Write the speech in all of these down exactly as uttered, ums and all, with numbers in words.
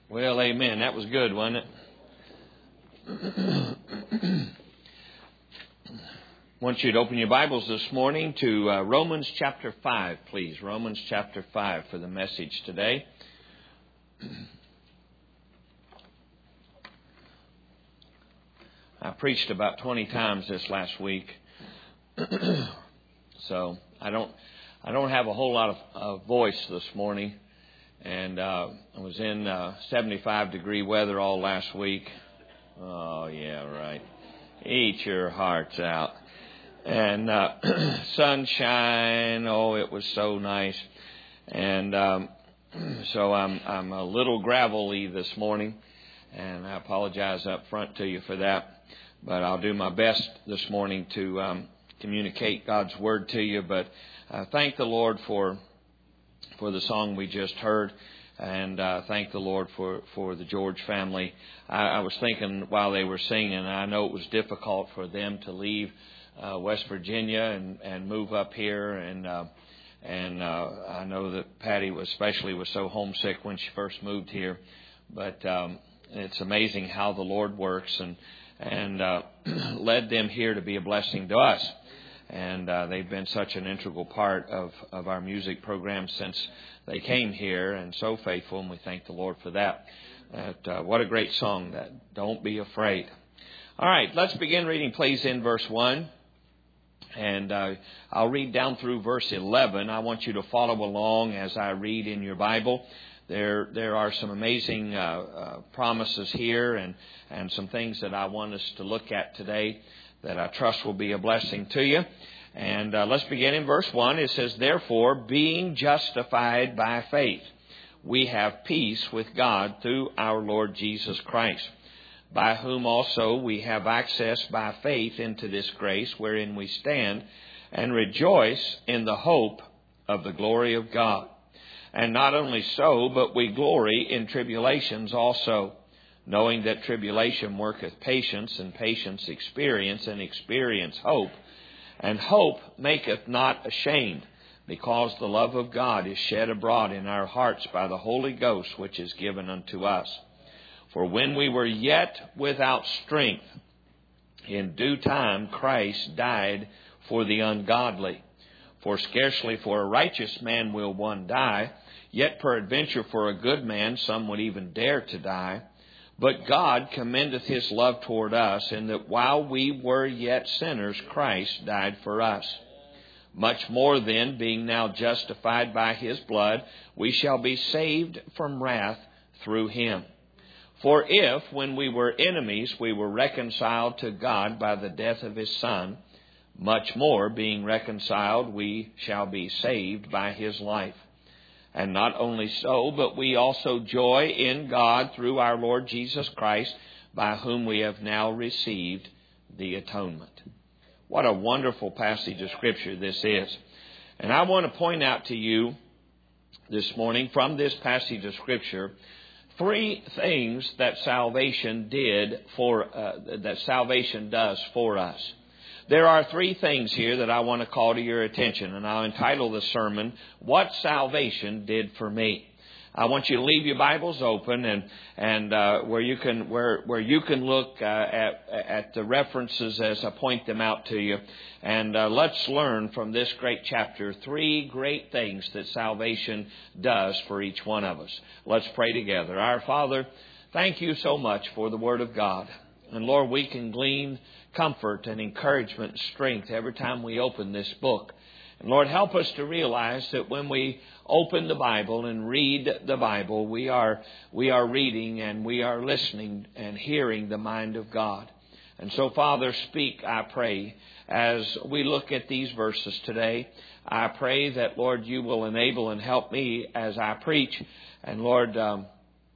Well, amen. That was good, wasn't it? I want you to open your Bibles this morning to uh, Romans chapter five, please. Romans chapter five for the message today. I preached about twenty times this last week, so I don't I don't have a whole lot of uh, voice this morning. And uh, I was in uh, seventy-five degree weather all last week. Oh, yeah, right. Eat your hearts out. And uh, sunshine, oh, it was so nice. And um, so I'm I'm a little gravelly this morning, and I apologize up front to you for that. But I'll do my best this morning to um, communicate God's Word to you. But uh, thank the Lord for for the song we just heard, and uh, thank the Lord for, for the George family. I, I was thinking while they were singing, I know it was difficult for them to leave uh, West Virginia and, and move up here, and uh, and uh, I know that Patty was especially was so homesick when she first moved here, but um, it's amazing how the Lord works, and and uh, led them here to be a blessing to us. And uh, they've been such an integral part of, of our music program since they came here, and so faithful, and we thank the Lord for that. That uh, what a great song, that Don't Be Afraid. All right, let's begin reading, please, in verse one. And uh, I'll read down through verse eleven. I want you to follow along as I read in your Bible. There there are some amazing uh, uh, promises here, and, and some things that I want us to look at today that I trust will be a blessing to you. And uh, let's begin in verse one. It says, "Therefore, being justified by faith, we have peace with God through our Lord Jesus Christ, by whom also we have access by faith into this grace wherein we stand, and rejoice in the hope of the glory of God. And not only so, but we glory in tribulations also, knowing that tribulation worketh patience, and patience experience, and experience hope. And hope maketh not ashamed, because the love of God is shed abroad in our hearts by the Holy Ghost, which is given unto us. For when we were yet without strength, in due time Christ died for the ungodly. For scarcely for a righteous man will one die, yet peradventure for a good man some would even dare to die. But God commendeth His love toward us, in that while we were yet sinners, Christ died for us. Much more then, being now justified by His blood, we shall be saved from wrath through Him. For if, when we were enemies, we were reconciled to God by the death of His Son, much more, being reconciled, we shall be saved by His life. And not only so, but we also joy in God through our Lord Jesus Christ, by whom we have now received the atonement." What a wonderful passage of Scripture this is. And I want to point out to you this morning from this passage of Scripture three things that salvation did for uh, that salvation does for us. There are three things here that I want to call to your attention, and I'll entitle the sermon, "What Salvation Did for Me." I want you to leave your Bibles open, and and uh, where you can where where you can look uh, at at the references as I point them out to you, and uh, let's learn from this great chapter three great things that salvation does for each one of us. Let's pray together. Our Father, thank you so much for the Word of God, and Lord, we can glean comfort and encouragement and strength every time we open this book. And Lord, help us to realize that when we open the Bible and read the Bible, we are we are reading and we are listening and hearing the mind of God. And so, Father, speak, I pray, as we look at these verses today. I pray that, Lord, you will enable and help me as I preach. And Lord, um,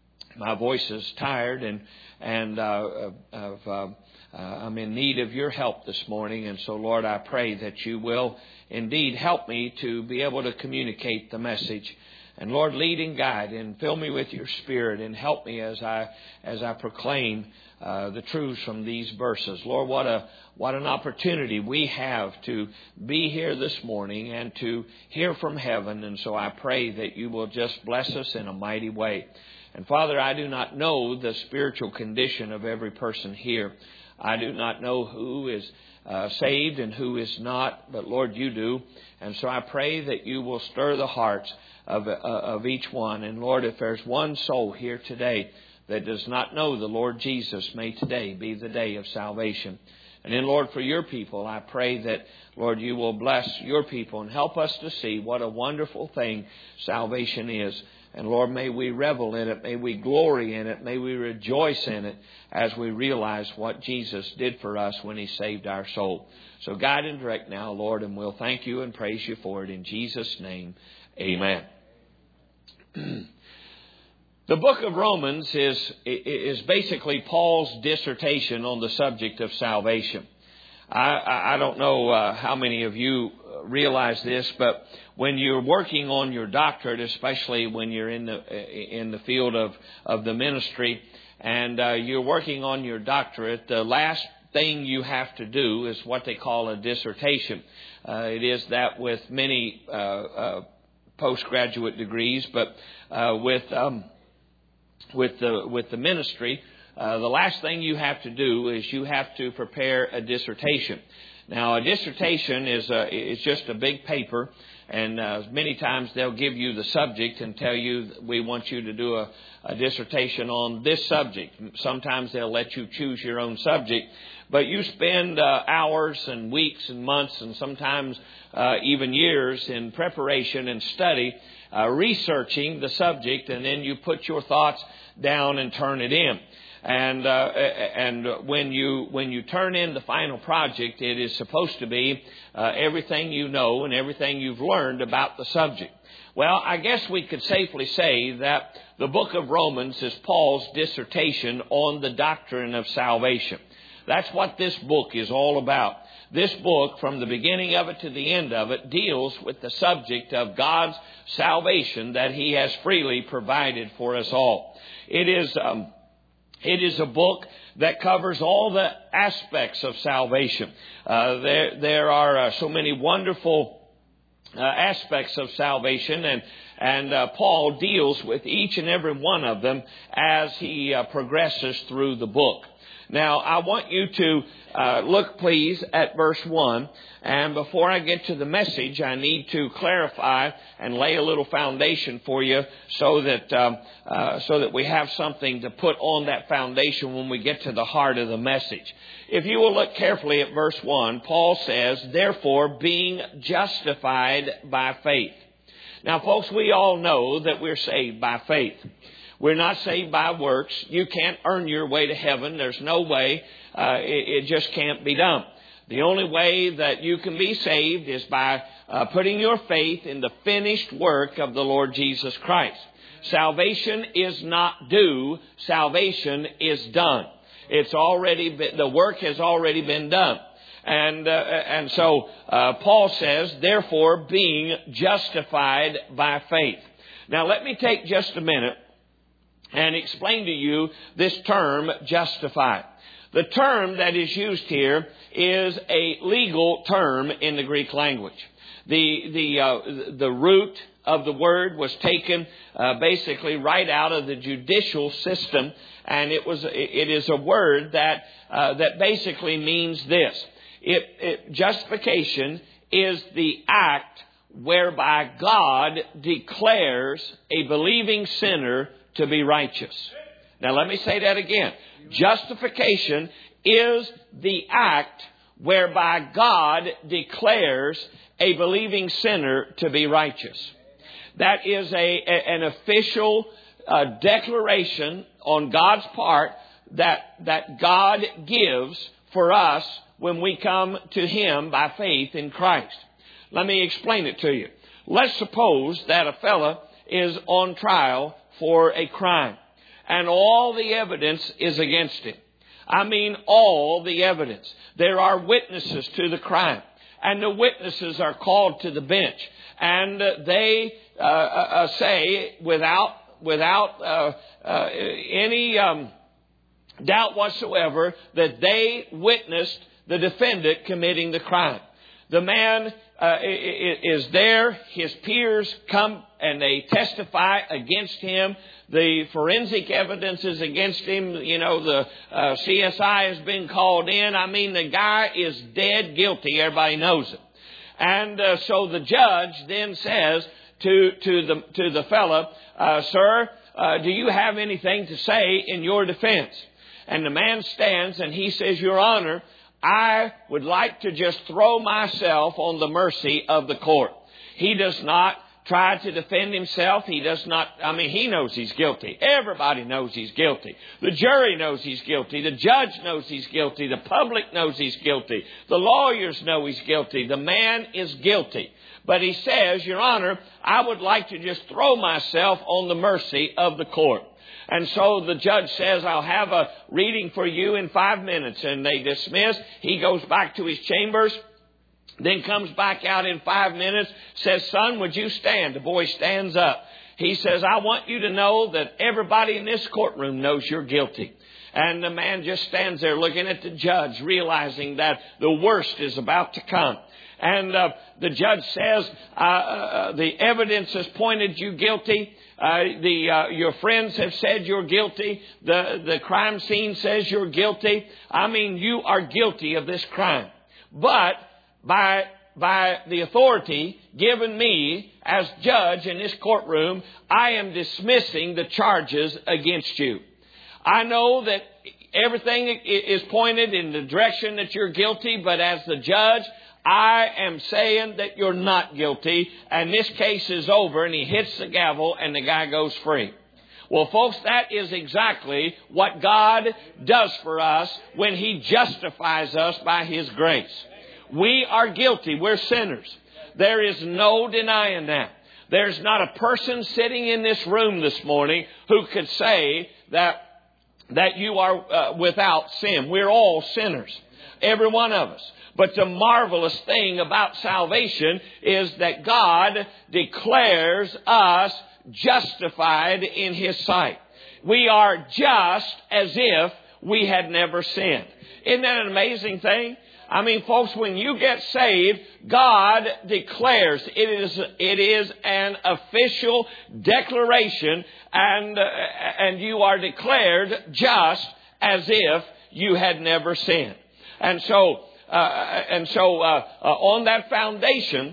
my voice is tired, and and uh, of uh, Uh, I'm in need of your help this morning. And so, Lord, I pray that you will indeed help me to be able to communicate the message And Lord, lead and guide and fill me with your Spirit and help me as I as I proclaim uh, the truths from these verses. Lord, what a what an opportunity we have to be here this morning and to hear from heaven. And so I pray that you will just bless us in a mighty way. And Father, I do not know the spiritual condition of every person here. I do not know who is uh, saved and who is not, but Lord, you do. And so I pray that you will stir the hearts of, uh, of each one. And Lord, if there's one soul here today that does not know the Lord Jesus, may today be the day of salvation. And then, Lord, for your people, I pray that, Lord, you will bless your people and help us to see what a wonderful thing salvation is. And Lord, may we revel in it, may we glory in it, may we rejoice in it as we realize what Jesus did for us when He saved our soul. So guide and direct now, Lord, and we'll thank you and praise you for it in Jesus' name. Amen. The book of Romans is, is basically Paul's dissertation on the subject of salvation. I, I don't know uh, how many of you realize this, but when you're working on your doctorate, especially when you're in the in the field of, of the ministry, and uh, you're working on your doctorate, the last thing you have to do is what they call a dissertation. Uh, it is that with many uh, uh, postgraduate degrees, but uh, with um, with the with the ministry, uh, the last thing you have to do is you have to prepare a dissertation. Now, a dissertation is a, is just a big paper, and uh, many times they'll give you the subject and tell you we want you to do a, a dissertation on this subject. Sometimes they'll let you choose your own subject, but you spend uh, hours and weeks and months and sometimes uh, even years in preparation and study, uh, researching the subject, and then you put your thoughts down and turn it in. And uh, and when you when you turn in the final project, it is supposed to be uh, everything you know and everything you've learned about the subject. Well, I guess we could safely say that the book of Romans is Paul's dissertation on the doctrine of salvation. That's what this book is all about. This book, from the beginning of it to the end of it, deals with the subject of God's salvation that He has freely provided for us all. It is Um, It is a book that covers all the aspects of salvation. Uh, there, there are uh, so many wonderful uh, aspects of salvation, and and uh, Paul deals with each and every one of them as he uh, progresses through the book. Now, I want you to uh, look, please, at verse one. And before I get to the message, I need to clarify and lay a little foundation for you so that um, uh, so that we have something to put on that foundation when we get to the heart of the message. If you will look carefully at verse one, Paul says, "Therefore, being justified by faith." Now, folks, we all know that we're saved by faith. We're not saved by works. You can't earn your way to heaven. There's no way. Uh, it, it just can't be done. The only way that you can be saved is by uh, putting your faith in the finished work of the Lord Jesus Christ. Salvation is not due. Salvation is done. It's already been, the work has already been done. And uh, and so uh, Paul says, therefore, being justified by faith. Now, let me take just a minute and explain to you this term, justified. The term that is used here is a legal term in the Greek language. The the uh, the root of the word was taken uh, basically right out of the judicial system, and it was it is a word that uh, that basically means this: it, it justification is the act whereby God declares a believing sinner to be righteous. Now, let me say that again. Justification is the act whereby God declares a believing sinner to be righteous. That is a, a an official uh, declaration on God's part that that God gives for us when we come to Him by faith in Christ. Let me explain it to you. Let's suppose that a fella is on trial for a crime, and all the evidence is against him. I mean, all the evidence. There are witnesses to the crime, and the witnesses are called to the bench. And uh, they uh, uh, say without without uh, uh, any um, doubt whatsoever that they witnessed the defendant committing the crime. The man uh, is there. His peers come and they testify against him. The forensic evidence is against him. You know, the uh, C S I has been called in. I mean, the guy is dead guilty. Everybody knows it. And uh, so the judge then says to to the to the fellow, uh, "Sir, uh, do you have anything to say in your defense?" And the man stands and he says, "Your Honor, I would like to just throw myself on the mercy of the court." He does not try to defend himself. He does not, I mean, he knows he's guilty. Everybody knows he's guilty. The jury knows he's guilty. The judge knows he's guilty. The public knows he's guilty. The lawyers know he's guilty. The man is guilty. But he says, "Your Honor, I would like to just throw myself on the mercy of the court." And so the judge says, "I'll have a reading for you in five minutes. And they dismiss. He goes back to his chambers, then comes back out in five minutes, says, "Son, would you stand?" The boy stands up. He says, "I want you to know that everybody in this courtroom knows you're guilty." And the man just stands there looking at the judge, realizing that the worst is about to come. And uh, the judge says, uh, uh, the evidence has pointed you guilty. Uh, the uh, your friends have said you're guilty. The, the crime scene says you're guilty. I mean, you are guilty of this crime. But by by the authority given me as judge in this courtroom, I am dismissing the charges against you. I know that everything is pointed in the direction that you're guilty, but as the judge, I am saying that you're not guilty, and this case is over. And he hits the gavel and the guy goes free. Well, folks, that is exactly what God does for us when He justifies us by His grace. We are guilty. We're sinners. There is no denying that. There's not a person sitting in this room this morning who could say that, that you are uh, without sin. We're all sinners. Every one of us. But the marvelous thing about salvation is that God declares us justified in His sight. We are just as if we had never sinned. Isn't that an amazing thing? I mean, folks, when you get saved, God declares it is it is an official declaration, and uh, and you are declared just as if you had never sinned. And so, uh, and so, uh, uh, on that foundation,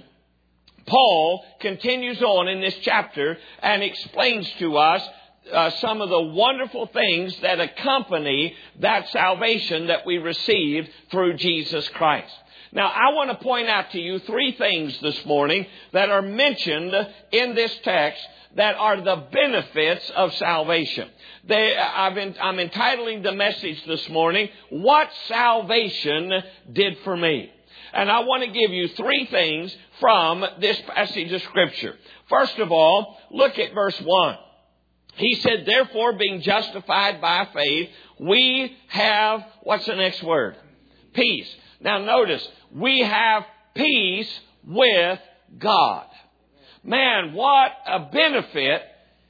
Paul continues on in this chapter and explains to us uh, some of the wonderful things that accompany that salvation that we received through Jesus Christ. Now, I want to point out to you three things this morning that are mentioned in this text that are the benefits of salvation. They, I've been, I'm entitling the message this morning, "What Salvation Did for Me." And I want to give you three things from this passage of Scripture. First of all, look at verse one. He said, "Therefore, being justified by faith, we have," what's the next word? Peace. Now notice, we have peace with God. Man, what a benefit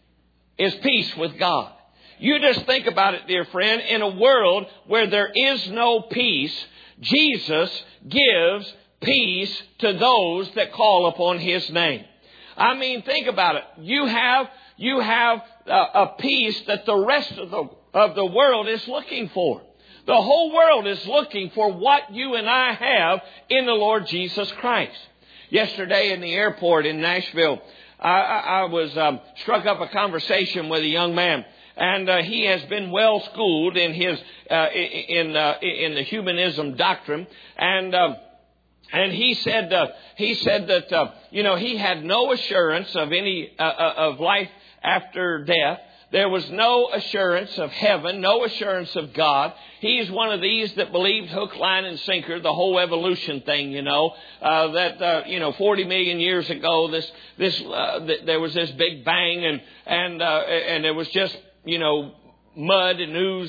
is peace with God. You just think about it, dear friend. In a world where there is no peace, Jesus gives peace to those that call upon His name. I mean, think about it. You have you have a, a peace that the rest of the of the world is looking for. The whole world is looking for what you and I have in the Lord Jesus Christ. Yesterday in the airport in Nashville, I, I, I was um, struck up a conversation with a young man. And uh, he has been well schooled in his uh, in uh, in the humanism doctrine, and uh, and he said uh, he said that uh, you know he had no assurance of any uh, of life after death. There was no assurance of heaven, no assurance of God. He's one of these that believed hook, line, and sinker, the whole evolution thing, you know, uh, that, uh, you know, forty million years ago, this, this, uh, th- there was this big bang and, and, uh, and there was just, you know, mud and ooze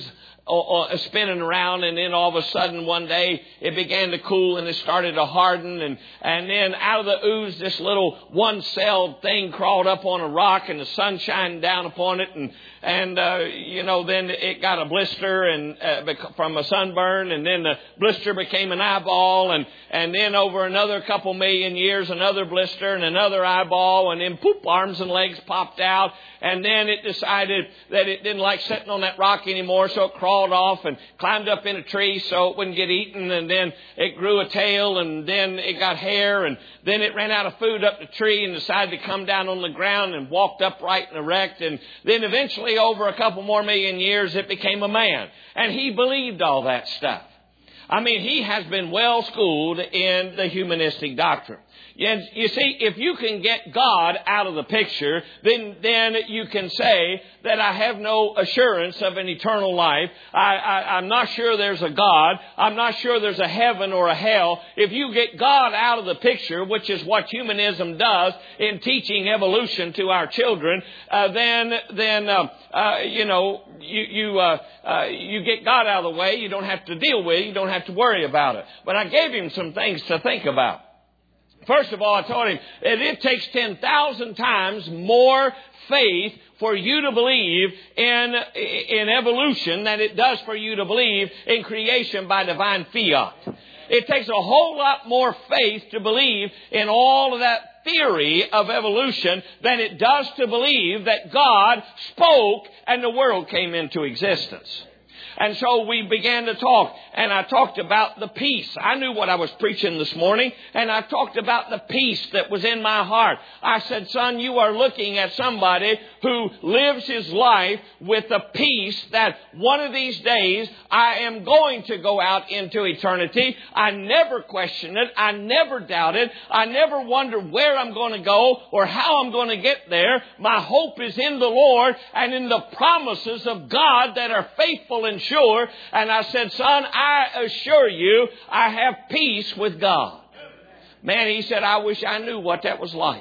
uh, spinning around, and then all of a sudden one day it began to cool and it started to harden, and, and then out of the ooze this little one-celled thing crawled up on a rock, and the sun shined down upon it, and and uh, you know then it got a blister and uh, from a sunburn, and then the blister became an eyeball, and and then over another couple million years another blister and another eyeball, and then poop, arms and legs popped out, and then it decided that it didn't like sitting on that rock anymore, so it crawled off and climbed up in a tree so it wouldn't get eaten, and then it grew a tail, and then it got hair, and then it ran out of food up the tree and decided to come down on the ground and walked upright and erect, and then eventually over a couple more million years it became a man. And he believed all that stuff. I mean, he has been well schooled in the humanistic doctrine. You see, if you can get God out of the picture, then then you can say that I have no assurance of an eternal life. I, I, I'm not sure there's a God. I'm not sure there's a heaven or a hell. If you get God out of the picture, which is what humanism does in teaching evolution to our children, uh, then then uh, uh, you know you you uh, uh, you get God out of the way. You don't have to deal with it. You don't have to worry about it. But I gave him some things to think about. First of all, I told him that it takes ten thousand times more faith for you to believe in, in evolution than it does for you to believe in creation by divine fiat. It takes a whole lot more faith to believe in all of that theory of evolution than it does to believe that God spoke and the world came into existence. And so we began to talk, and I talked about the peace. I knew what I was preaching this morning, and I talked about the peace that was in my heart. I said, son, you are looking at somebody who lives his life with the peace that one of these days I am going to go out into eternity. I never questioned it. I never doubted. I never wondered where I'm going to go or how I'm going to get there. My hope is in the Lord and in the promises of God that are faithful and sure. And I said, son, I assure you, I have peace with God. Man, he said, I wish I knew what that was like.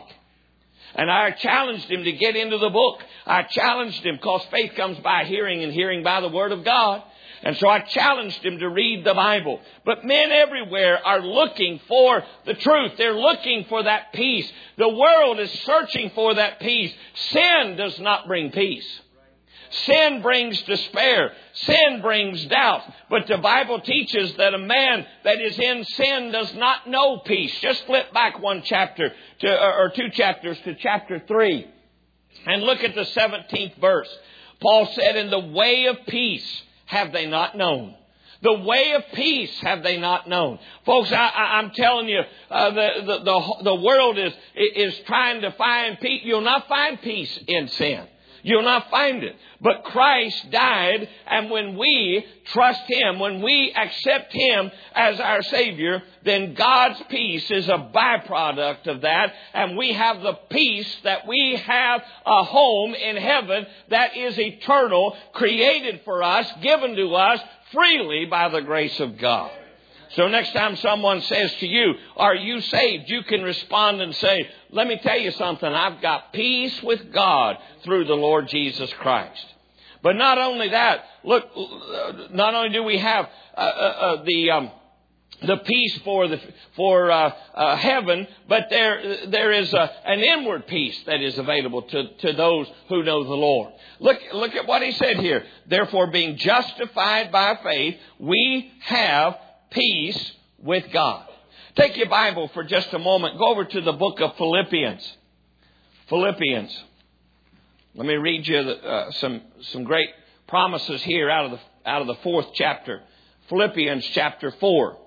And I challenged him to get into the book. I challenged him because faith comes by hearing and hearing by the word of God. And so I challenged him to read the Bible. But men everywhere are looking for the truth. They're looking for that peace. The world is searching for that peace. Sin does not bring peace. Sin brings despair. Sin brings doubt. But the Bible teaches that a man that is in sin does not know peace. Just flip back one chapter to, or two chapters to chapter three. And look at the seventeenth verse. Paul said, in the way of peace have they not known. The way of peace have they not known. Folks, I, I, I'm telling you, uh, the, the, the, the world is, is trying to find peace. You'll not find peace in sin. You'll not find it. But Christ died, and when we trust Him, when we accept Him as our Savior, then God's peace is a byproduct of that, and we have the peace that we have a home in heaven that is eternal, created for us, given to us freely by the grace of God. So next time someone says to you, are you saved? You can respond and say, let me tell you something. I've got peace with God through the Lord Jesus Christ. But not only that, look, not only do we have uh, uh, the um, the peace for the for uh, uh, heaven, but there there is a, an inward peace that is available to, to those who know the Lord. Look, look at what he said here. Therefore, being justified by faith, we have peace with God. Take your Bible for just a moment. Go over to the book of Philippians. Philippians. Let me read you the, uh, some some great promises here out of the out of the fourth chapter. Philippians chapter four.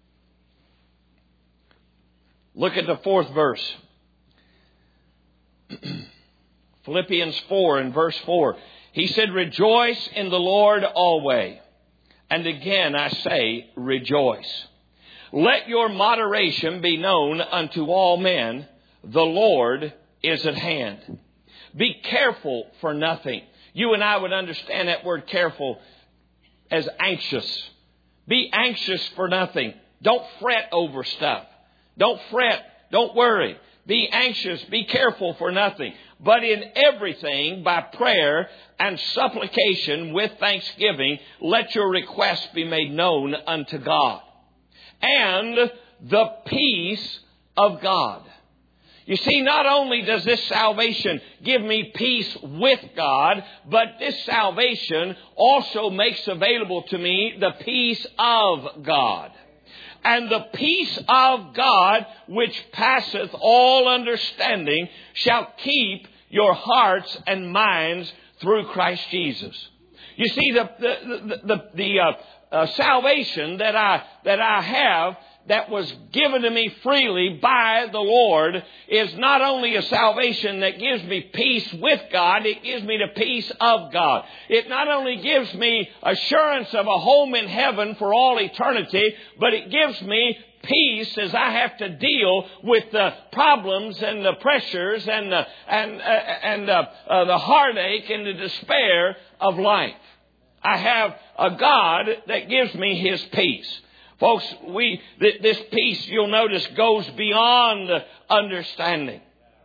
Look at the fourth verse. Philippians four and verse four. He said, "Rejoice in the Lord always. And again I say, rejoice. Let your moderation be known unto all men. The Lord is at hand. Be careful for nothing." You and I would understand that word careful as anxious. Be anxious for nothing. Don't fret over stuff. Don't fret. Don't worry. Be anxious. Be careful for nothing. but in everything by prayer and supplication with thanksgiving, let your requests be made known unto God. And the peace of God. You see, not only does this salvation give me peace with God, but this salvation also makes available to me the peace of God. And the peace of God, which passeth all understanding, shall keep your hearts and minds through Christ Jesus. You see, the the the, the, the uh, uh, salvation that I that I have, that was given to me freely by the Lord, is not only a salvation that gives me peace with God, it gives me the peace of God. It not only gives me assurance of a home in heaven for all eternity, but it gives me peace as I have to deal with the problems and the pressures and the, and, uh, and uh, uh, the heartache and the despair of life. I have a God that gives me His peace. Folks, we th- this peace, you'll notice, goes beyond understanding.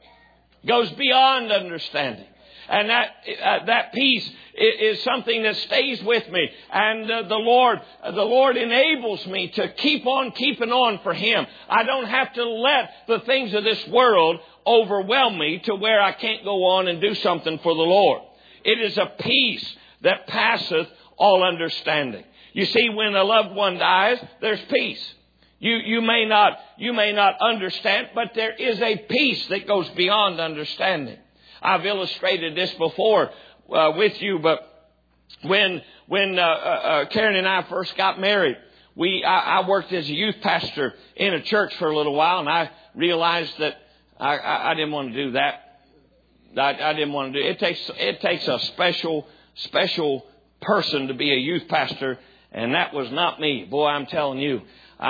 Goes beyond understanding. And that uh, that peace is, is something that stays with me. And uh, the Lord, uh, the Lord enables me to keep on keeping on for Him. I don't have to let the things of this world overwhelm me to where I can't go on and do something for the Lord. It is a peace that passeth all understanding. You see, when a loved one dies, there's peace. You, you may not, you may not understand, but there is a peace that goes beyond understanding. I've illustrated this before uh, with you, but when, when, uh, uh, Karen and I first got married, we, I, I worked as a youth pastor in a church for a little while, and I realized that I, I, I didn't want to do that. I, I didn't want to do it. It takes, it takes a special, special person to be a youth pastor. And that was not me. Boy, I'm telling you,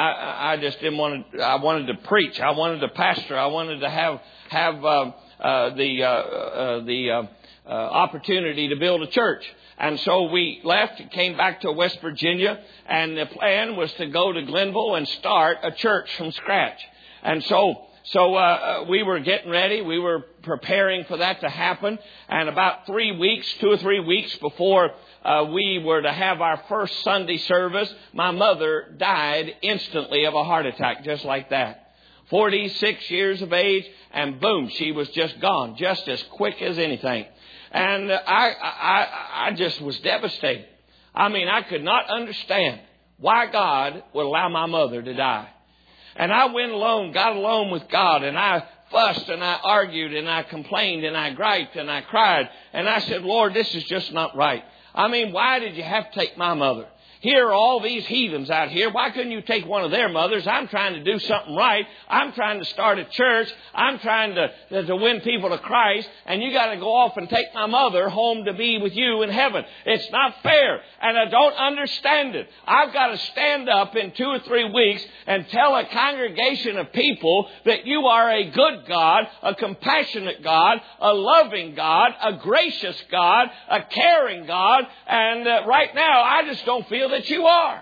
I, I just didn't want to, I wanted to preach. I wanted to pastor. I wanted to have, have, uh, uh, the, uh, uh, the, uh, uh, opportunity to build a church. And so we left, came back to West Virginia, and the plan was to go to Glenville and start a church from scratch. And so, so, uh, we were getting ready. We were preparing for that to happen. And about three weeks, two or three weeks before Uh, we were to have our first Sunday service, my mother died instantly of a heart attack, just like that. forty-six years of age, and boom, she was just gone, just as quick as anything. And uh, I, I, I just was devastated. I mean, I could not understand why God would allow my mother to die. And I went alone, got alone with God, and I fussed and I argued and I complained and I griped and I cried. And I said, Lord, this is just not right. I mean, why did you have to take my mother? Here are all these heathens out here. Why couldn't you take one of their mothers? I'm trying to do something right. I'm trying to start a church. I'm trying to, to win people to Christ. And you got to go off and take my mother home to be with you in heaven. It's not fair. And I don't understand it. I've got to stand up in two or three weeks and tell a congregation of people that you are a good God, a compassionate God, a loving God, a gracious God, a caring God. And uh, right now, I just don't feel that you are.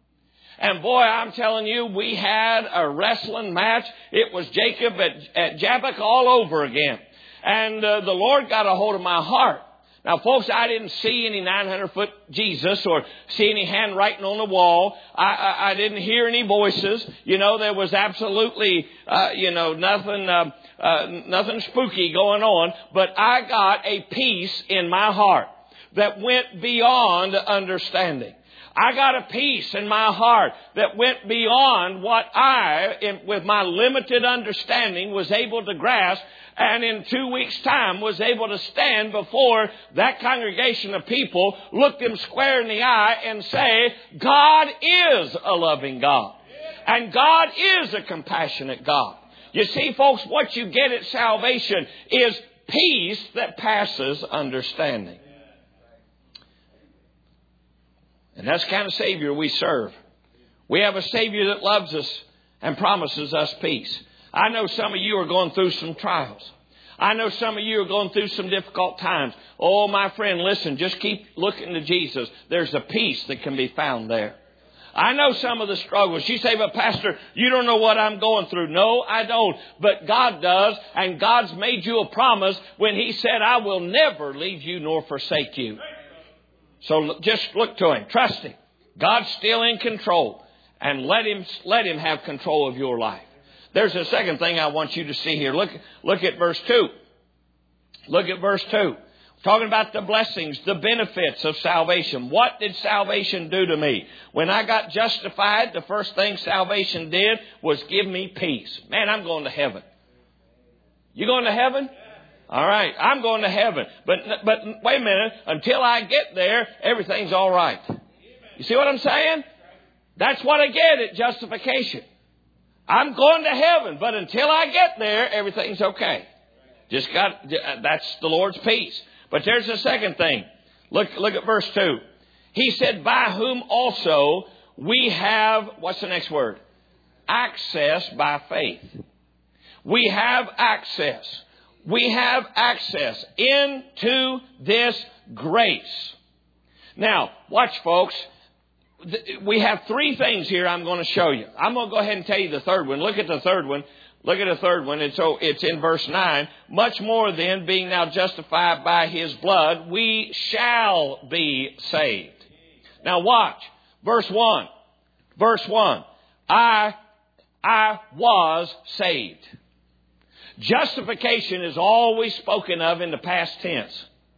And boy, I'm telling you, we had a wrestling match. It was Jacob at, at Jabbok all over again. And uh, the Lord got a hold of my heart. Now, folks, I didn't see any nine hundred foot Jesus or see any handwriting on the wall. I, I, I didn't hear any voices. You know, there was absolutely, uh, you know, nothing, uh, uh, nothing spooky going on. But I got a peace in my heart that went beyond understanding. I got a peace in my heart that went beyond what I, in, with my limited understanding, was able to grasp. And in two weeks' time was able to stand before that congregation of people, look them square in the eye and say, God is a loving God. And God is a compassionate God. You see, folks, what you get at salvation is peace that passes understanding. And that's the kind of Savior we serve. We have a Savior that loves us and promises us peace. I know some of you are going through some trials. I know some of you are going through some difficult times. Oh, my friend, listen, just keep looking to Jesus. There's a peace that can be found there. I know some of the struggles. You say, but Pastor, you don't know what I'm going through. No, I don't. But God does. And God's made you a promise when He said, I will never leave you nor forsake you. So just look to Him. Trust Him. God's still in control. And let Him, let Him have control of your life. There's a second thing I want you to see here. Look, look at verse two. Look at verse two. Talking about the blessings, the benefits of salvation. What did salvation do to me? When I got justified, the first thing salvation did was give me peace. Man, I'm going to heaven. You going to heaven? All right, I'm going to heaven. But but wait a minute. Until I get there, everything's all right. You see what I'm saying? That's what I get at justification. I'm going to heaven, but until I get there, everything's okay. Just got, that's the Lord's peace. But there's a second thing. Look, look at verse two. He said, by whom also we have, what's the next word? Access by faith. We have access. We have access into this grace. Now, watch, folks. We have three things here I'm going to show you. I'm going to go ahead and tell you the third one. Look at the third one. Look at the third one. And so it's in verse nine. Much more then, being now justified by His blood, we shall be saved. Now watch. Verse one. Verse one. I, I was saved. Justification is always spoken of in the past tense.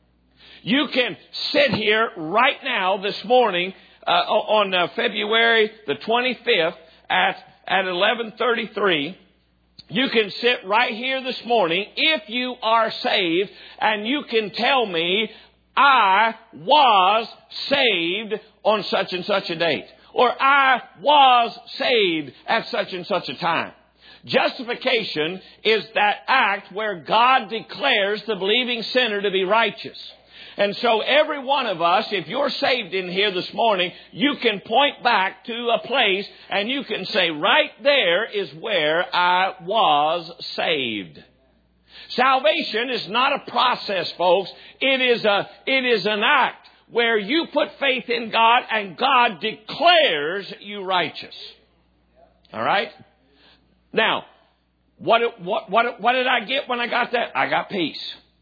You can sit here right now this morning uh, on uh, February the twenty-fifth at, at eleven thirty-three. You can sit right here this morning if you are saved and you can tell me, I was saved on such and such a date. Or I was saved at such and such a time. Justification is that act where God declares the believing sinner to be righteous. And so every one of us, if you're saved in here this morning, you can point back to a place and you can say, right there is where I was saved. Salvation is not a process, folks. It is a, it is an act where you put faith in God and God declares you righteous. All right? Now, what, what, what, what did I get when I got that? I got peace.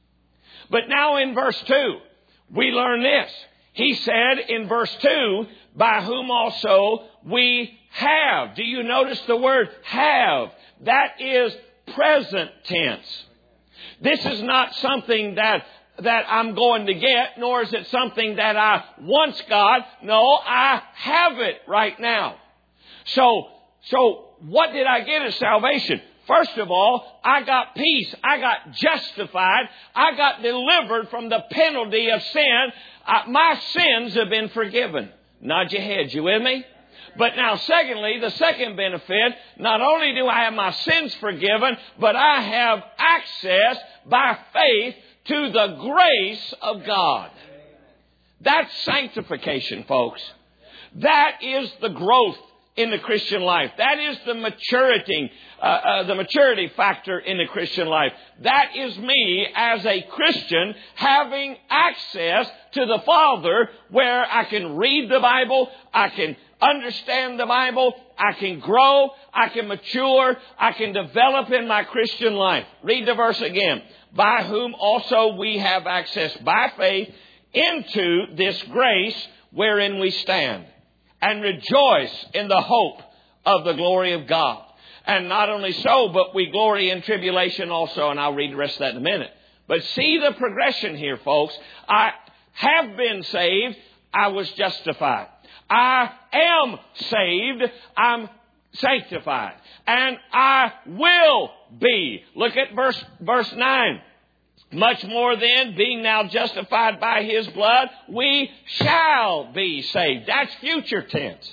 But now in verse two, we learn this. He said in verse two, by whom also we have. Do you notice the word have? That is present tense. This is not something that, that I'm going to get, nor is it something that I once got. No, I have it right now. So, so what did I get as salvation? First of all, I got peace. I got justified. I got delivered from the penalty of sin. I, my sins have been forgiven. Nod your head. You with me? But now, secondly, the second benefit, not only do I have my sins forgiven, but I have access by faith to the grace of God. That's sanctification, folks. That is the growth in the Christian life. That is the maturity, uh, uh, the maturity factor in the Christian life. That is me as a Christian having access to the Father where I can read the Bible, I can understand the Bible, I can grow, I can mature, I can develop in my Christian life. Read the verse again. By whom also we have access by faith into this grace wherein we stand. And rejoice in the hope of the glory of God. And not only so, but we glory in tribulation also. And I'll read the rest of that in a minute. But see the progression here, folks. I have been saved. I was justified. I am saved. I'm sanctified. And I will be. Look at verse, verse nine. Much more then, being now justified by His blood, we shall be saved. That's future tense.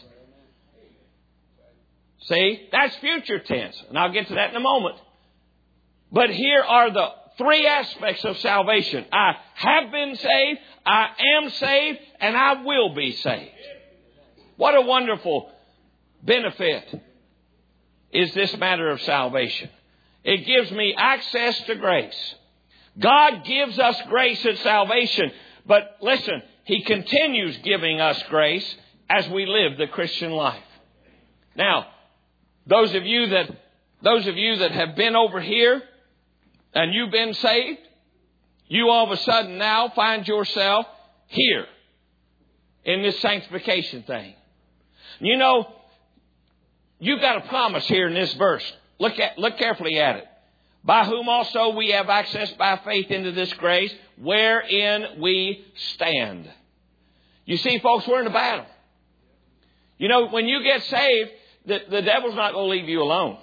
See? That's future tense. And I'll get to that in a moment. But here are the three aspects of salvation. I have been saved, I am saved, and I will be saved. What a wonderful benefit is this matter of salvation. It gives me access to grace. God gives us grace at salvation. But listen, He continues giving us grace as we live the Christian life. Now, those of you that those of you that have been over here and you've been saved, you all of a sudden now find yourself here in this sanctification thing. You know, you've got a promise here in this verse. Look at look carefully at it. By whom also we have access by faith into this grace, wherein we stand. You see, folks, we're in a battle. You know, when you get saved, the, the devil's not going to leave you alone.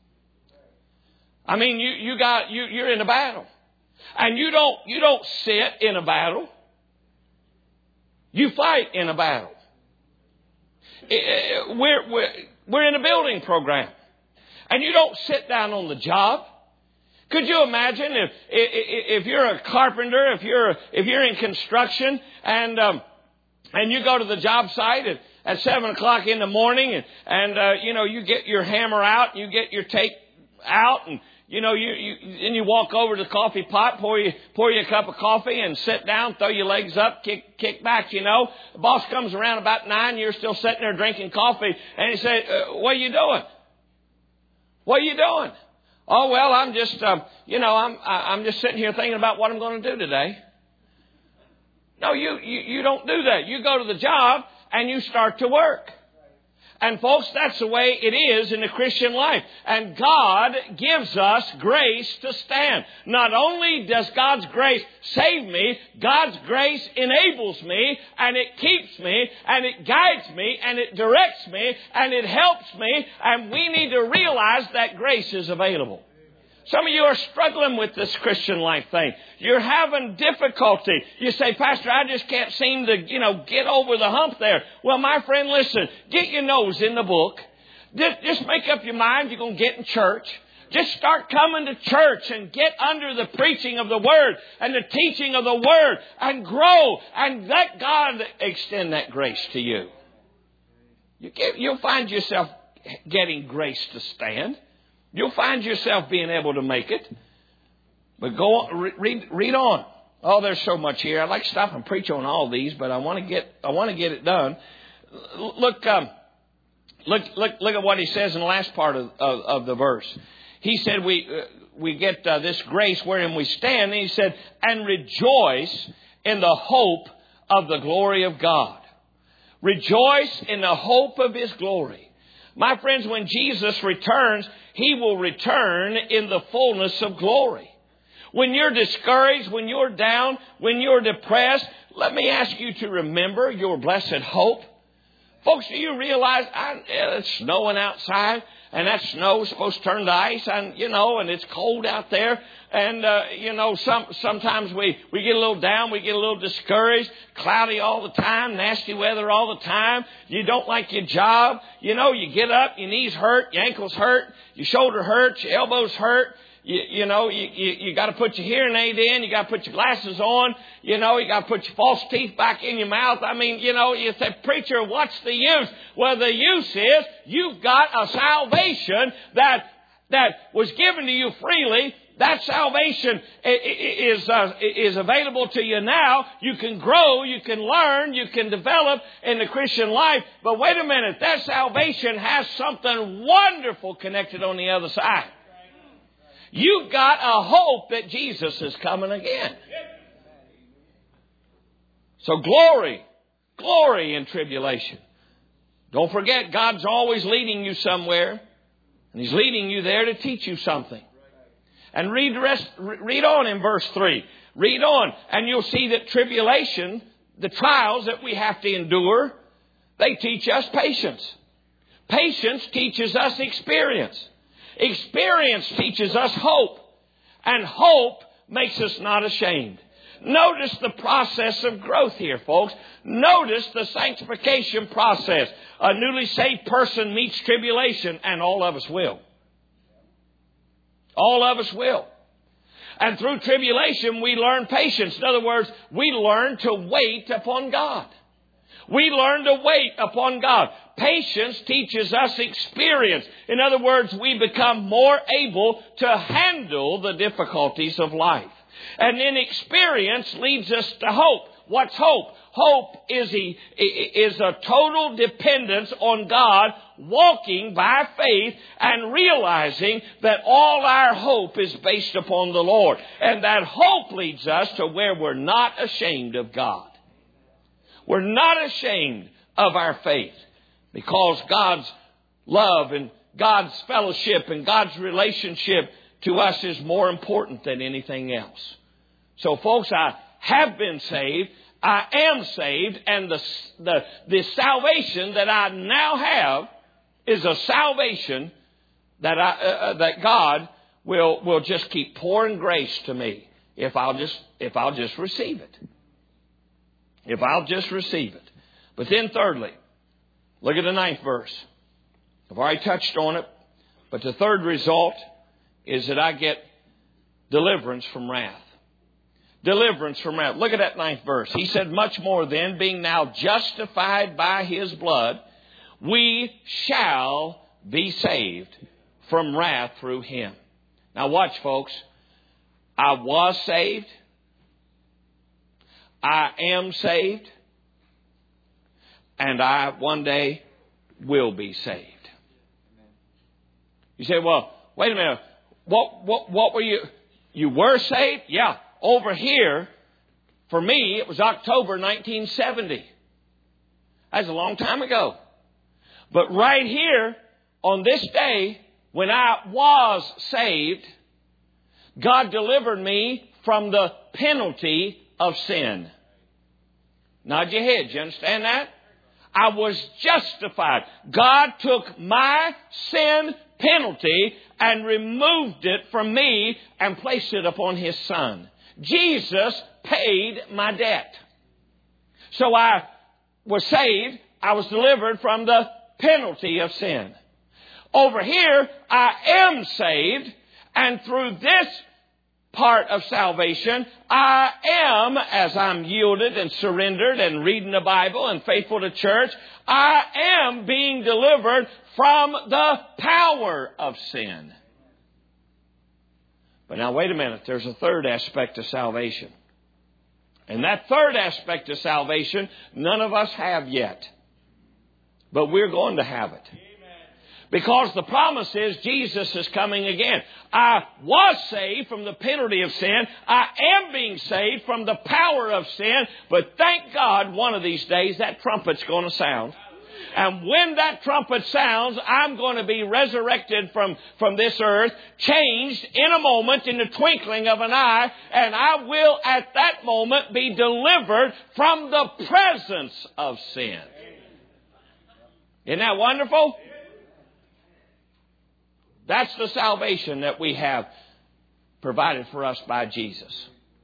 I mean, you, you got, you, you're in a battle. And you don't, you don't sit in a battle. You fight in a battle. We're, we're, we're in a building program. And you don't sit down on the job. Could you imagine if, if, if you're a carpenter, if you're, if you're in construction and, um, and you go to the job site at, at seven o'clock in the morning and, and, uh, you know, you get your hammer out, you get your tape out and, you know, you, you, and you walk over to the coffee pot, pour you, pour you a cup of coffee and sit down, throw your legs up, kick, kick back, you know. The boss comes around about nine, you're still sitting there drinking coffee and he says, uh, what are you doing? What are you doing? Oh, well, I'm just, um, you know, I'm, I'm just sitting here thinking about what I'm going to do today. No, you, you, you don't do that. You go to the job and you start to work. And folks, that's the way it is in the Christian life. And God gives us grace to stand. Not only does God's grace save me, God's grace enables me, and it keeps me, and it guides me, and it directs me, and it helps me. And we need to realize that grace is available. Some of you are struggling with this Christian life thing. You're having difficulty. You say, Pastor, I just can't seem to, you know, get over the hump there. Well, my friend, listen, get your nose in the book. Just, just make up your mind you're going to get in church. Just start coming to church and get under the preaching of the Word and the teaching of the Word and grow and let God extend that grace to you. You get, you'll find yourself getting grace to stand. You'll find yourself being able to make it. But go on, read, read on. Oh, there's so much here. I'd like to stop and preach on all these, but I want to get, I want to get it done. Look, um, look, look, look at what he says in the last part of, of, of the verse. He said, we, uh, we get uh, this grace wherein we stand. And he said, and rejoice in the hope of the glory of God. Rejoice in the hope of His glory. My friends, when Jesus returns, He will return in the fullness of glory. When you're discouraged, when you're down, when you're depressed, let me ask you to remember your blessed hope. Folks, do you realize I, it's snowing outside and that snow is supposed to turn to ice and, you know, and it's cold out there. And, uh, you know, some, sometimes we, we get a little down, we get a little discouraged, cloudy all the time, nasty weather all the time. You don't like your job. You know, you get up, your knees hurt, your ankles hurt, your shoulder hurts, your elbows hurt. You, you know, you, you, you got to put your hearing aid in. You got to put your glasses on. You know, you got to put your false teeth back in your mouth. I mean, you know, you say, preacher, what's the use? Well, the use is you've got a salvation that, that was given to you freely. That salvation is, uh, is available to you now. You can grow, you can learn, you can develop in the Christian life. But wait a minute, that salvation has something wonderful connected on the other side. You've got a hope that Jesus is coming again. So glory, glory in tribulation. Don't forget, God's always leading you somewhere. And He's leading you there to teach you something. And read the rest, read on in verse three. Read on, and you'll see that tribulation, the trials that we have to endure, they teach us patience. Patience teaches us experience. Experience teaches us hope. And hope makes us not ashamed. Notice the process of growth here, folks. Notice the sanctification process. A newly saved person meets tribulation, and all of us will. All of us will. And through tribulation, we learn patience. In other words, we learn to wait upon God. We learn to wait upon God. Patience teaches us experience. In other words, we become more able to handle the difficulties of life. And then experience leads us to hope. What's hope? Hope is a, is a total dependence on God, walking by faith and realizing that all our hope is based upon the Lord. And that hope leads us to where we're not ashamed of God. We're not ashamed of our faith because God's love and God's fellowship and God's relationship to us is more important than anything else. So folks, I have been saved. I am saved. And the, the, the salvation that I now have is a salvation that I, uh, that God will, will just keep pouring grace to me if I'll just, if I'll just receive it. If I'll just receive it. But then thirdly, look at the ninth verse. I've already touched on it. But the third result is that I get deliverance from wrath. Deliverance from wrath. Look at that ninth verse. He said, much more then, being now justified by His blood, we shall be saved from wrath through Him. Now watch, folks. I was saved. I am saved. And I one day will be saved. You say, well, wait a minute. What, what, what were you? You were saved? Yeah. Over here, for me, it was October nineteen seventy. That's a long time ago. But right here, on this day, when I was saved, God delivered me from the penalty of sin. Nod your head. You understand that? I was justified. God took my sin penalty and removed it from me and placed it upon His Son. Jesus paid my debt. So I was saved. I was delivered from the penalty of sin. Over here, I am saved. And through this part of salvation, I am, as I'm yielded and surrendered and reading the Bible and faithful to church, I am being delivered from the power of sin. But now wait a minute, there's a third aspect of salvation. And that third aspect of salvation, none of us have yet. But we're going to have it. Because the promise is Jesus is coming again. I was saved from the penalty of sin. I am being saved from the power of sin. But thank God one of these days that trumpet's going to sound. And when that trumpet sounds, I'm going to be resurrected from, from this earth, changed in a moment, in the twinkling of an eye, and I will at that moment be delivered from the presence of sin. Isn't that wonderful? That's the salvation that we have provided for us by Jesus.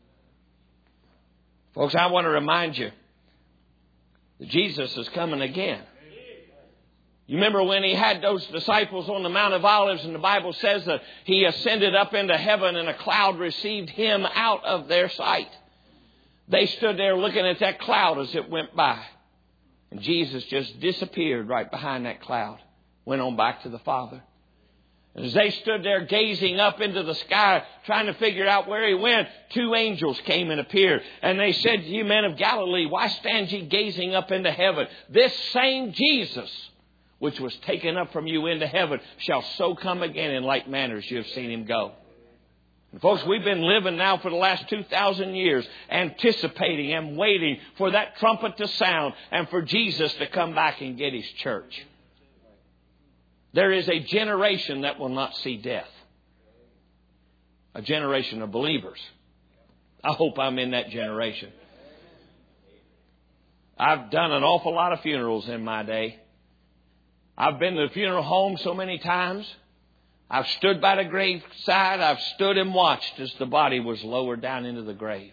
Folks, I want to remind you that Jesus is coming again. You remember when He had those disciples on the Mount of Olives, and the Bible says that He ascended up into heaven and a cloud received Him out of their sight. They stood there looking at that cloud as it went by. And Jesus just disappeared right behind that cloud. Went on back to the Father. And as they stood there gazing up into the sky, trying to figure out where He went, two angels came and appeared. And they said to you, men of Galilee, why stand ye gazing up into heaven? This same Jesus, which was taken up from you into heaven, shall so come again in like manner as you have seen Him go. And folks, we've been living now for the last two thousand years, anticipating and waiting for that trumpet to sound and for Jesus to come back and get His church. There is a generation that will not see death. A generation of believers. I hope I'm in that generation. I've done an awful lot of funerals in my day. I've been to the funeral home so many times. I've stood by the graveside. I've stood and watched as the body was lowered down into the grave.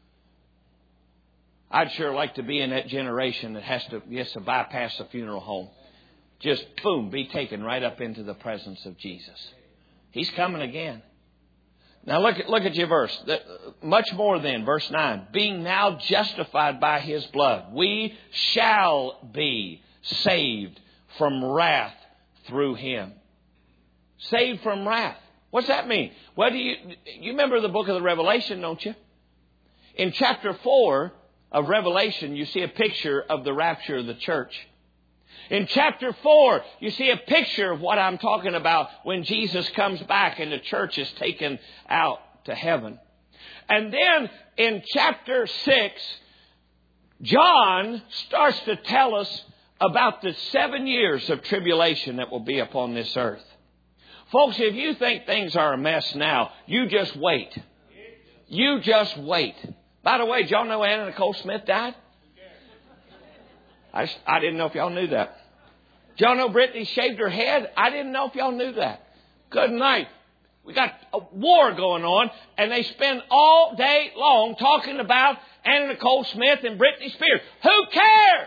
I'd sure like to be in that generation that has to, yes, to bypass the funeral home. Just, boom, be taken right up into the presence of Jesus. He's coming again. Now look at, look at your verse. Much more then, verse nine. Being now justified by His blood, we shall be saved from wrath through Him. Saved from wrath. What's that mean? Well, do you, you remember the book of the Revelation, don't you? In chapter four, of Revelation, you see a picture of the rapture of the church. In chapter four, you see a picture of what I'm talking about when Jesus comes back and the church is taken out to heaven. And then in chapter six, John starts to tell us about the seven years of tribulation that will be upon this earth. Folks, if you think things are a mess now, you just wait. You just wait. By the way, did y'all know Anna Nicole Smith died? I, just, I didn't know if y'all knew that. Did y'all know Brittany shaved her head? I didn't know if y'all knew that. Good night. We got a war going on, and they spend all day long talking about Anna Nicole Smith and Britney Spears. Who cares?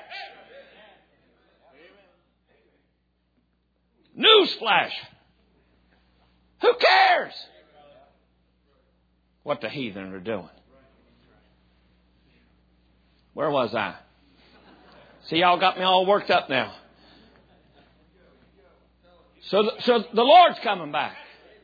Newsflash. Who cares what the heathen are doing? Where was I? See, y'all got me all worked up now. So, the, so the Lord's coming back.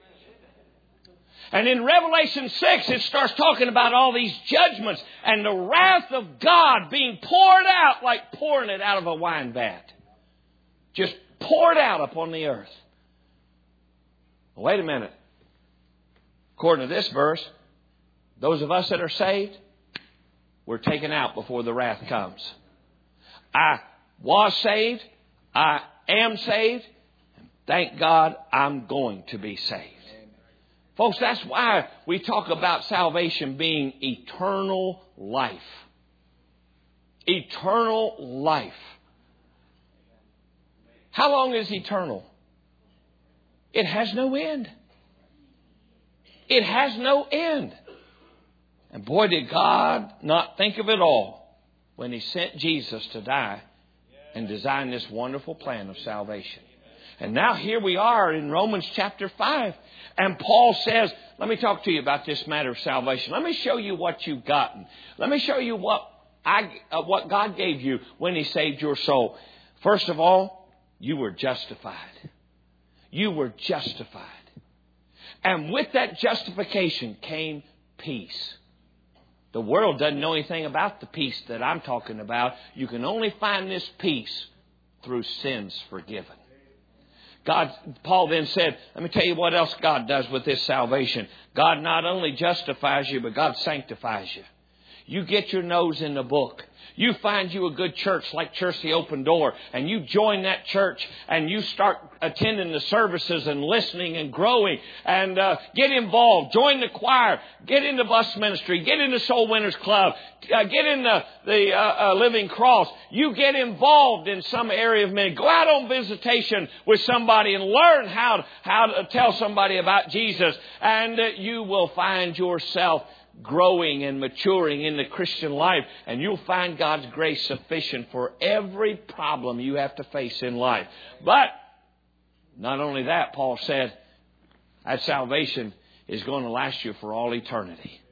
And in Revelation six, it starts talking about all these judgments and the wrath of God being poured out like pouring it out of a wine vat. Just poured out upon the earth. Well, wait a minute. According to this verse, those of us that are saved, we're taken out before the wrath comes. I was saved. I am saved. And thank God I'm going to be saved. Folks, that's why we talk about salvation being eternal life. Eternal life. How long is eternal? It has no end. It has no end. And boy, did God not think of it all when He sent Jesus to die and design this wonderful plan of salvation. And now here we are in Romans chapter five. And Paul says, let me talk to you about this matter of salvation. Let me show you what you've gotten. Let me show you what I, uh, what God gave you when He saved your soul. First of all, you were justified. You were justified. And with that justification came peace. The world doesn't know anything about the peace that I'm talking about. You can only find this peace through sins forgiven. God, Paul then said, let me tell you what else God does with this salvation. God not only justifies you, but God sanctifies you. You get your nose in the book. You find you a good church like Church the Open Door, and you join that church and you start attending the services and listening and growing and uh, get involved. Join the choir. Get in the bus ministry. Get in the Soul Winners Club. Uh, get in the, the uh, uh, Living Cross. You get involved in some area of ministry. Go out on visitation with somebody and learn how to, how to tell somebody about Jesus, and uh, you will find yourself growing and maturing in the Christian life, and you'll find God's grace sufficient for every problem you have to face in life. But not only that, Paul said that salvation is going to last you for all eternity.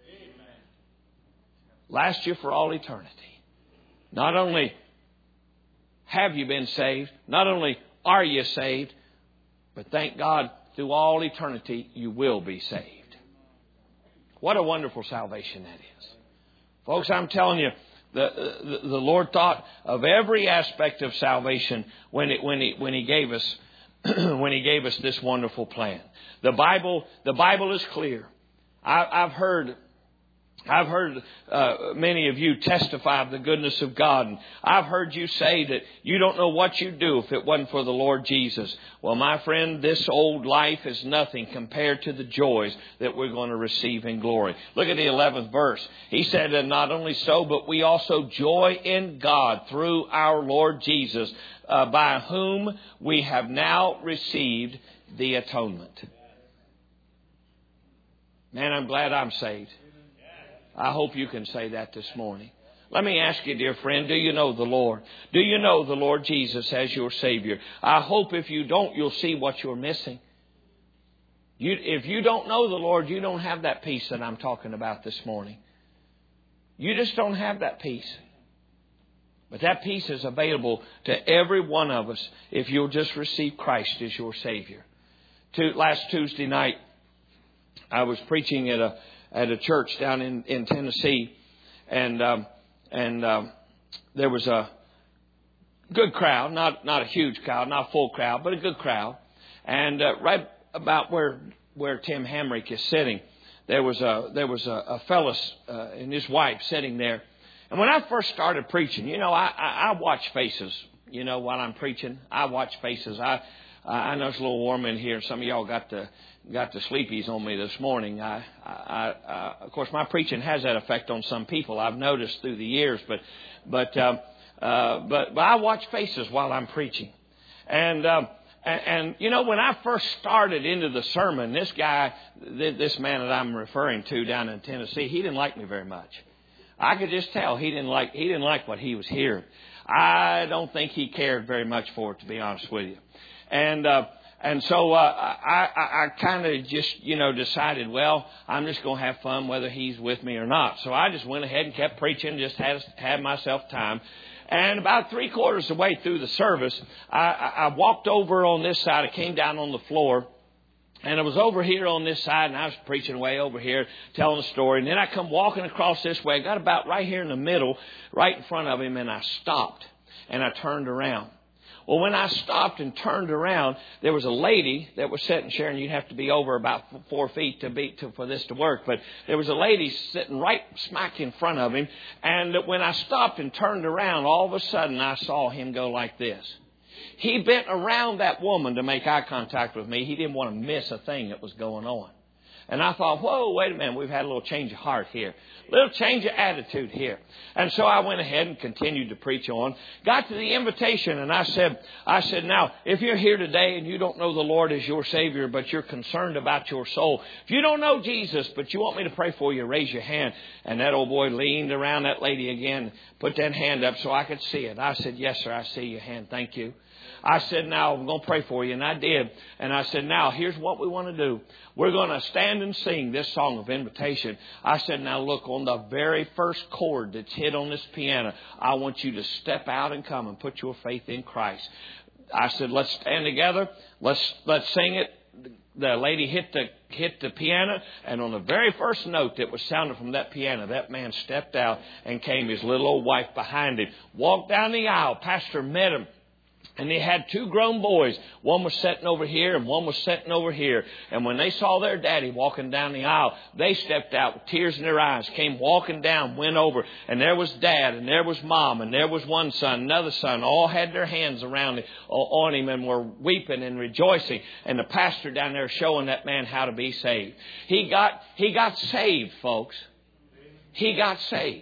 Last you for all eternity. Not only have you been saved, not only are you saved, but thank God through all eternity you will be saved. What a wonderful salvation that is. Folks, I'm telling you, the, the, the Lord thought of every aspect of salvation when it, when he, when he gave us, when he gave us this wonderful plan. The Bible, the Bible is clear. I, I've heard, I've heard uh, many of you testify of the goodness of God. And I've heard you say that you don't know what you'd do if it wasn't for the Lord Jesus. Well, my friend, this old life is nothing compared to the joys that we're going to receive in glory. Look at the eleventh verse. He said, and not only so, but we also joy in God through our Lord Jesus, uh, by whom we have now received the atonement. Man, I'm glad I'm saved. I hope you can say that this morning. Let me ask you, dear friend, do you know the Lord? Do you know the Lord Jesus as your Savior? I hope if you don't, you'll see what you're missing. You, if you don't know the Lord, you don't have that peace that I'm talking about this morning. You just don't have that peace. But that peace is available to every one of us if you'll just receive Christ as your Savior. To, last Tuesday night, I was preaching at a at a church down in, in Tennessee. And um, and um, there was a good crowd, not not a huge crowd, not a full crowd, but a good crowd. And uh, right about where where Tim Hamrick is sitting, there was a there was a, a fellow uh, and his wife sitting there. And when I first started preaching, you know, I, I, I watch faces. You know, while I'm preaching, I watch faces. I I know it's a little warm in here. Some of y'all got the got the sleepies on me this morning. I, I, I of course, my preaching has that effect on some people. I've noticed through the years, but but um, uh, but but I watch faces while I'm preaching, and. Um, And, and, you know, when I first started into the sermon, this guy, this man that I'm referring to down in Tennessee, he didn't like me very much. I could just tell he didn't like, he didn't like what he was hearing. I don't think he cared very much for it, to be honest with you. And, uh, and so, uh, I, I, I kind of just, you know, decided, well, I'm just going to have fun whether he's with me or not. So I just went ahead and kept preaching, just had, had myself time. And about three quarters of the way through the service, I, I walked over on this side. I came down on the floor, and I was over here on this side, and I was preaching way over here, telling a story. And then I come walking across this way. I got about right here in the middle, right in front of him, and I stopped, and I turned around. Well, when I stopped and turned around, there was a lady that was sitting, Sharon, you'd have to be over about four feet to be to, for this to work. But there was a lady sitting right smack in front of him. And when I stopped and turned around, all of a sudden I saw him go like this. He bent around that woman to make eye contact with me. He didn't want to miss a thing that was going on. And I thought, whoa, wait a minute, we've had a little change of heart here. A little change of attitude here. And so I went ahead and continued to preach on. Got to the invitation, and I said, I said, now, if you're here today and you don't know the Lord as your Savior, but you're concerned about your soul, if you don't know Jesus, but you want me to pray for you, raise your hand. And that old boy leaned around that lady again, put that hand up so I could see it. I said, yes, sir, I see your hand. Thank you. I said, now, I'm going to pray for you. And I did. And I said, now, here's what we want to do. We're going to stand and sing this song of invitation. I said, now, look, on the very first chord that's hit on this piano, I want you to step out and come and put your faith in Christ. I said, let's stand together. Let's let's sing it. The lady hit the hit the piano, and on the very first note that was sounded from that piano, that man stepped out and came his little old wife behind him. Walked down the aisle. Pastor met him. And they had two grown boys. One was sitting over here and one was sitting over here. And when they saw their daddy walking down the aisle, they stepped out with tears in their eyes, came walking down, went over. And there was dad and there was mom and there was one son, another son. All had their hands around him, on him and were weeping and rejoicing. And the pastor down there showing that man how to be saved. He got, he got saved, folks. He got saved.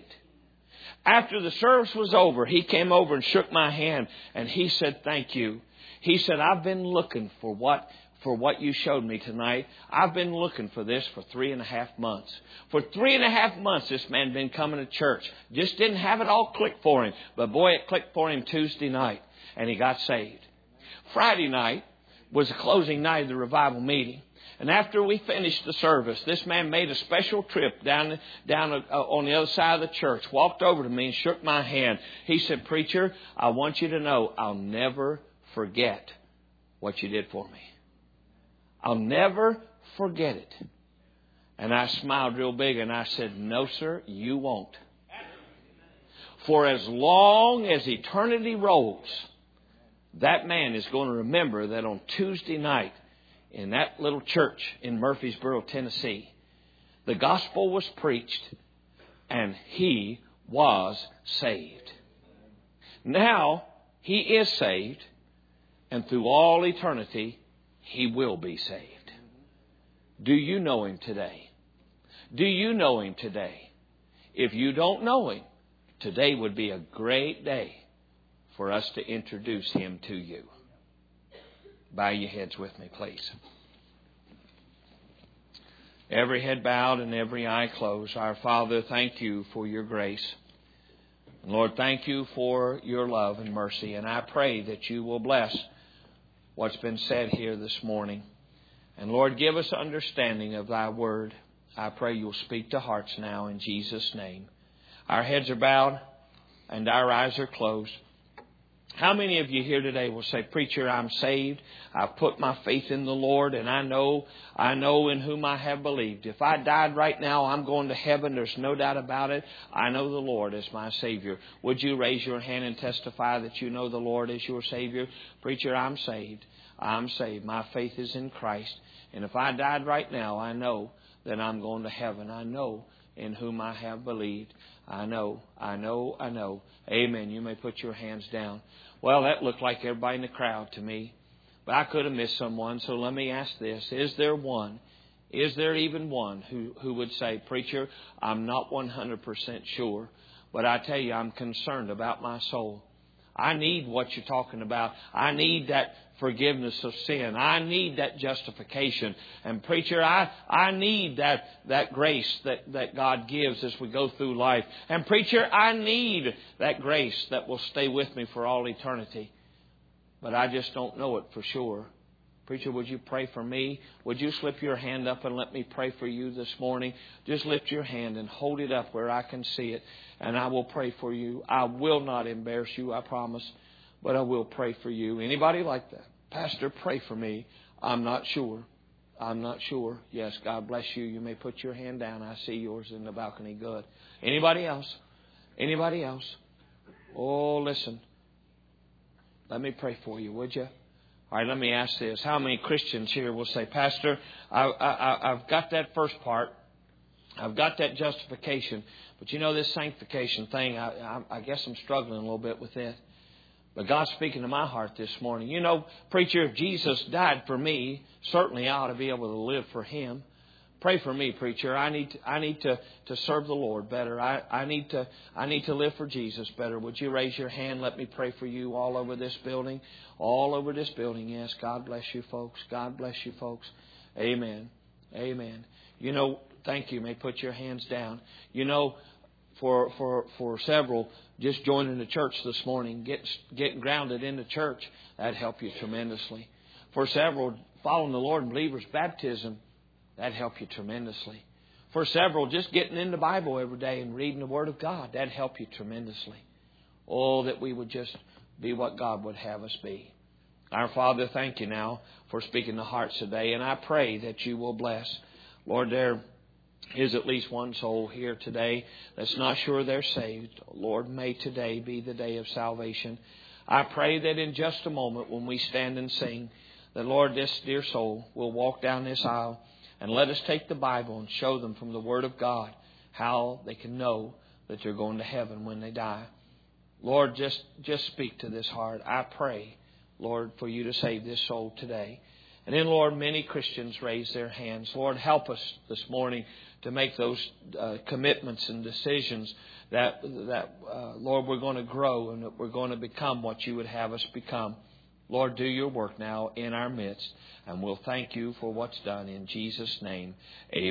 After the service was over, he came over and shook my hand, and he said, thank you. He said, I've been looking for what for what you showed me tonight. I've been looking for this for three and a half months. For three and a half months, this man been coming to church. Just didn't have it all clicked for him. But boy, it clicked for him Tuesday night, and he got saved. Friday night was the closing night of the revival meeting. And after we finished the service, this man made a special trip down down uh, on the other side of the church, walked over to me and shook my hand. He said, preacher, I want you to know I'll never forget what you did for me. I'll never forget it. And I smiled real big and I said, no, sir, you won't. For as long as eternity rolls, that man is going to remember that on Tuesday night, in that little church in Murfreesboro, Tennessee, the gospel was preached and he was saved. Now he is saved, and through all eternity he will be saved. Do you know him today? Do you know him today? If you don't know him, today would be a great day for us to introduce him to you. Bow your heads with me, please. Every head bowed and every eye closed. Our Father, thank you for your grace. Lord, thank you for your love and mercy. And I pray that you will bless what's been said here this morning. And Lord, give us understanding of thy word. I pray you'll speak to hearts now in Jesus' name. Our heads are bowed and our eyes are closed. How many of you here today will say, "Preacher, I'm saved. I've put my faith in the Lord, and I know, I know in whom I have believed. If I died right now, I'm going to heaven. There's no doubt about it. I know the Lord as my Savior." Would you raise your hand and testify that you know the Lord as your Savior? "Preacher, I'm saved. I'm saved. My faith is in Christ. And if I died right now, I know that I'm going to heaven. I know in whom I have believed. I know, I know, I know." Amen. You may put your hands down. Well, that looked like everybody in the crowd to me. But I could have missed someone, so let me ask this. Is there one, is there even one who, who would say, "Preacher, I'm not one hundred percent sure, but I tell you, I'm concerned about my soul. I need what you're talking about. I need that forgiveness of sin. I need that justification. And preacher, I, I need that, that grace that, that God gives as we go through life. And preacher, I need that grace that will stay with me for all eternity. But I just don't know it for sure. Preacher, would you pray for me? Would you slip your hand up and let me pray for you this morning? Just lift your hand and hold it up where I can see it. And I will pray for you. I will not embarrass you, I promise. But I will pray for you. Anybody like that? "Pastor, pray for me. I'm not sure. I'm not sure." Yes, God bless you. You may put your hand down. I see yours in the balcony. Good. Anybody else? Anybody else? Oh, listen. Let me pray for you, would you? All right, let me ask this. How many Christians here will say, "Pastor, I, I, I've got that first part. I've got that justification. But you know, this sanctification thing, I, I, I guess I'm struggling a little bit with it. But God's speaking to my heart this morning. You know, preacher, if Jesus died for me, certainly I ought to be able to live for Him. Pray for me, preacher. I need to, I need to, to serve the Lord better. I, I need to I need to live for Jesus better." Would you raise your hand? Let me pray for you all over this building. All over this building. Yes, God bless you, folks. God bless you, folks. Amen. Amen. You know, thank you. You may put your hands down. You know, for for for several, just joining the church this morning, get, getting grounded in the church, that'd help you tremendously. For several, following the Lord in believers' baptism, that'd help you tremendously. For several, just getting in the Bible every day and reading the Word of God, that'd help you tremendously. Oh, that we would just be what God would have us be. Our Father, thank you now for speaking to hearts today. And I pray that you will bless. Lord, there is at least one soul here today that's not sure they're saved. Lord, may today be the day of salvation. I pray that in just a moment when we stand and sing, that, Lord, this dear soul will walk down this aisle and let us take the Bible and show them from the Word of God how they can know that they're going to heaven when they die. Lord, just, just speak to this heart. I pray, Lord, for you to save this soul today. And then, Lord, many Christians raise their hands. Lord, help us this morning to make those uh, commitments and decisions that, that uh, Lord, we're going to grow and that we're going to become what you would have us become. Lord, do your work now in our midst, and we'll thank you for what's done in Jesus' name. Amen.